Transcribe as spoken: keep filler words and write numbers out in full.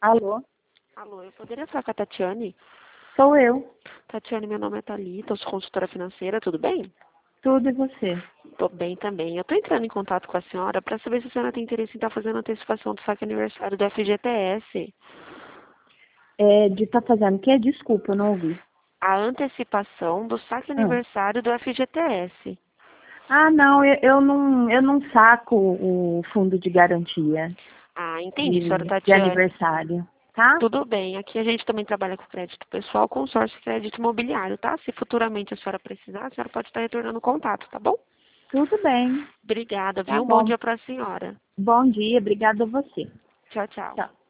Alô? Alô, eu poderia falar com a Tatiane? Sou eu. Tatiane, meu nome é Thalita, eu sou consultora financeira, tudo bem? Tudo e você? Tô bem também. Eu tô entrando em contato com a senhora para saber se a senhora tem interesse em estar fazendo a antecipação do saque aniversário do F G T S. É, de tá fazendo o quê? Desculpa, eu não ouvi. A antecipação do saque Ah, aniversário do F G T S. ah não, eu, eu não, eu não saco o fundo de garantia Ah, entendi, senhora de, de Tatiane. aniversário, tá? Tudo bem. Aqui a gente também trabalha com crédito pessoal, consórcio e crédito imobiliário, tá? Se futuramente a senhora precisar, a senhora pode estar retornando o contato, tá bom? Tudo bem, Obrigada, tá viu? Um bom bom. dia para a senhora. Bom dia, obrigada a você. Tchau, tchau. Tchau.